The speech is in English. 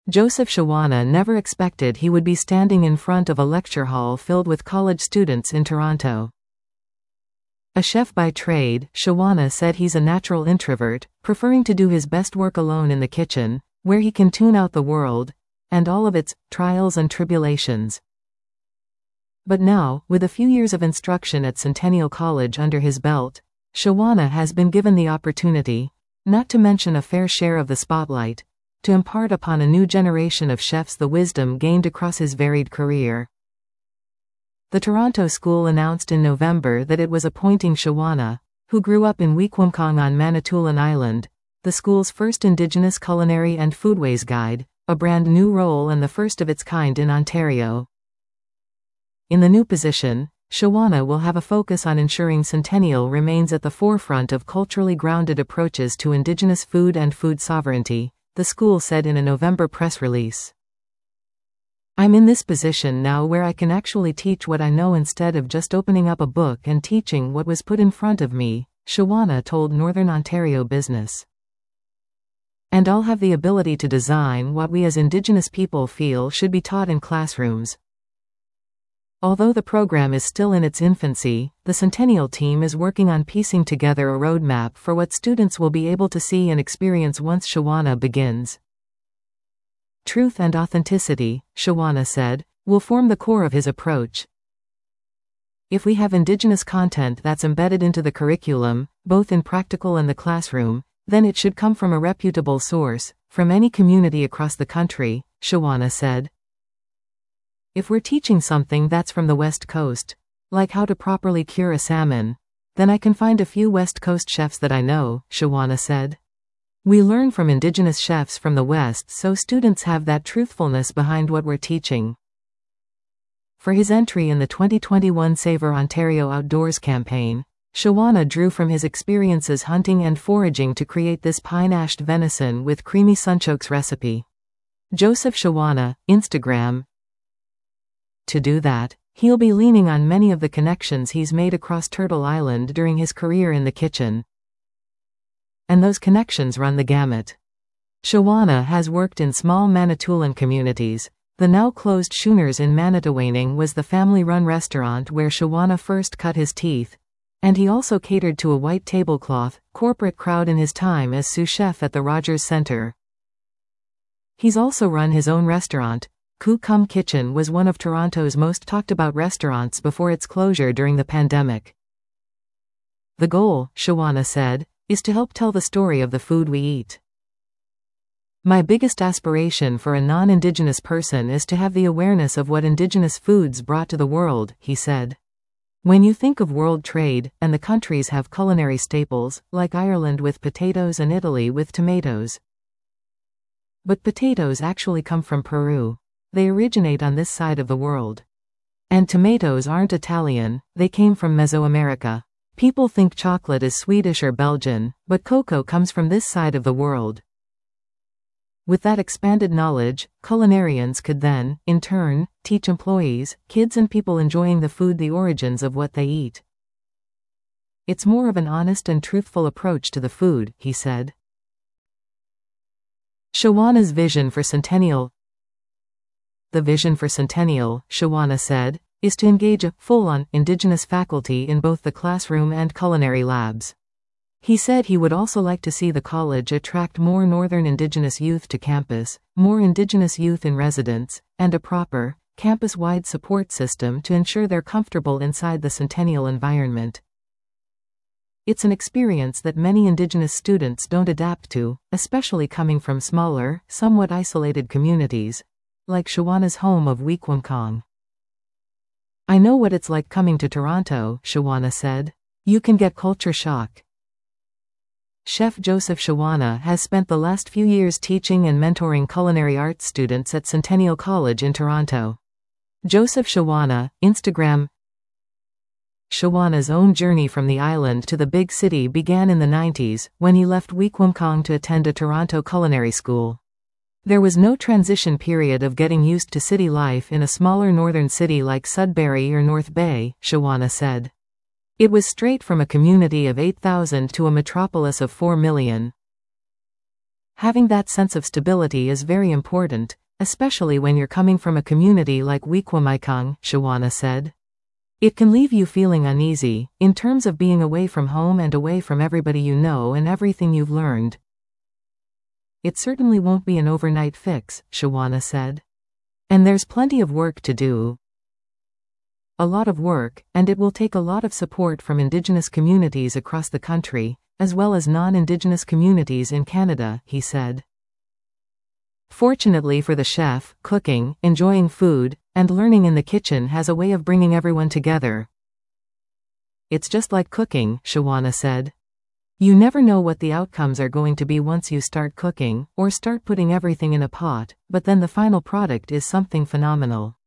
Joseph Shawana never expected he would be standing in front of a lecture hall filled with college students in Toronto. A chef by trade, Shawana said he's a natural introvert, preferring to do his best work alone in the kitchen, where he can tune out the world and all of its trials and tribulations. But now, with a few years of instruction at Centennial College under his belt, Shawana has been given the opportunity, not to mention a fair share of the spotlight, to impart upon a new generation of chefs the wisdom gained across his varied career. The Toronto School announced in November that it was appointing Shawana, who grew up in Weequampong on Manitoulin Island, the school's first Indigenous culinary and foodways guide, a brand new role and the first of its kind in Ontario. In the new position, Shawana will have a focus on ensuring Centennial remains at the forefront of culturally grounded approaches to Indigenous food and food sovereignty, the school said in a November press release. I'm in this position now where I can actually teach what I know instead of just opening up a book and teaching what was put in front of me, Shawana told Northern Ontario Business. And I'll have the ability to design what we as Indigenous people feel should be taught in classrooms. Although the program is still in its infancy, the Centennial team is working on piecing together a roadmap for what students will be able to see and experience once Shawana begins. Truth and authenticity, Shawana said, will form the core of his approach. If we have Indigenous content that's embedded into the curriculum, both in practical and the classroom, then it should come from a reputable source, from any community across the country, Shawana said. If we're teaching something that's from the West Coast, like how to properly cure a salmon, then I can find a few West Coast chefs that I know, Shawana said. We learn from Indigenous chefs from the West so students have that truthfulness behind what we're teaching. For his entry in the 2021 Savour Ontario Outdoors campaign, Shawana drew from his experiences hunting and foraging to create this pine-ashed venison with creamy sunchokes recipe. Joseph Shawana, Instagram. To do that, he'll be leaning on many of the connections he's made across Turtle Island during his career in the kitchen. And those connections run the gamut. Shawana has worked in small Manitoulin communities. The now closed Schooners in Manitowaning was the family-run restaurant where Shawana first cut his teeth, and he also catered to a white tablecloth, corporate crowd in his time as sous chef at the Rogers Centre. He's also run his own restaurant. Koo Kum Kitchen was one of Toronto's most talked about restaurants before its closure during the pandemic. The goal, Shawana said, is to help tell the story of the food we eat. My biggest aspiration for a non-Indigenous person is to have the awareness of what Indigenous foods brought to the world, he said. When you think of world trade, and the countries have culinary staples, like Ireland with potatoes and Italy with tomatoes. But potatoes actually come from Peru. They originate on this side of the world. And tomatoes aren't Italian, they came from Mesoamerica. People think chocolate is Swedish or Belgian, but cocoa comes from this side of the world. With that expanded knowledge, culinarians could then, in turn, teach employees, kids and people enjoying the food the origins of what they eat. It's more of an honest and truthful approach to the food, he said. Shawana's vision for Centennial. The vision for Centennial, Shawana said, is to engage a full-on Indigenous faculty in both the classroom and culinary labs. He said he would also like to see the college attract more Northern Indigenous youth to campus, more Indigenous youth in residence, and a proper, campus-wide support system to ensure they're comfortable inside the Centennial environment. It's an experience that many Indigenous students don't adapt to, especially coming from smaller, somewhat isolated communities, like Shawana's home of Weequampong. I know what it's like coming to Toronto, Shawana said. You can get culture shock. Chef Joseph Shawana has spent the last few years teaching and mentoring culinary arts students at Centennial College in Toronto. Joseph Shawana, Instagram. Shawana's own journey from the island to the big city began in the 90s, when he left Weequampong to attend a Toronto culinary school. There was no transition period of getting used to city life in a smaller northern city like Sudbury or North Bay, Shawana said. It was straight from a community of 8,000 to a metropolis of 4 million. Having that sense of stability is very important, especially when you're coming from a community like Wikwamikong, Shawana said. It can leave you feeling uneasy, in terms of being away from home and away from everybody you know and everything you've learned. It certainly won't be an overnight fix, Shawana said. And there's plenty of work to do. A lot of work, and it will take a lot of support from Indigenous communities across the country, as well as non-Indigenous communities in Canada, he said. Fortunately for the chef, cooking, enjoying food, and learning in the kitchen has a way of bringing everyone together. It's just like cooking, Shawana said. You never know what the outcomes are going to be once you start cooking, or start putting everything in a pot, but then the final product is something phenomenal.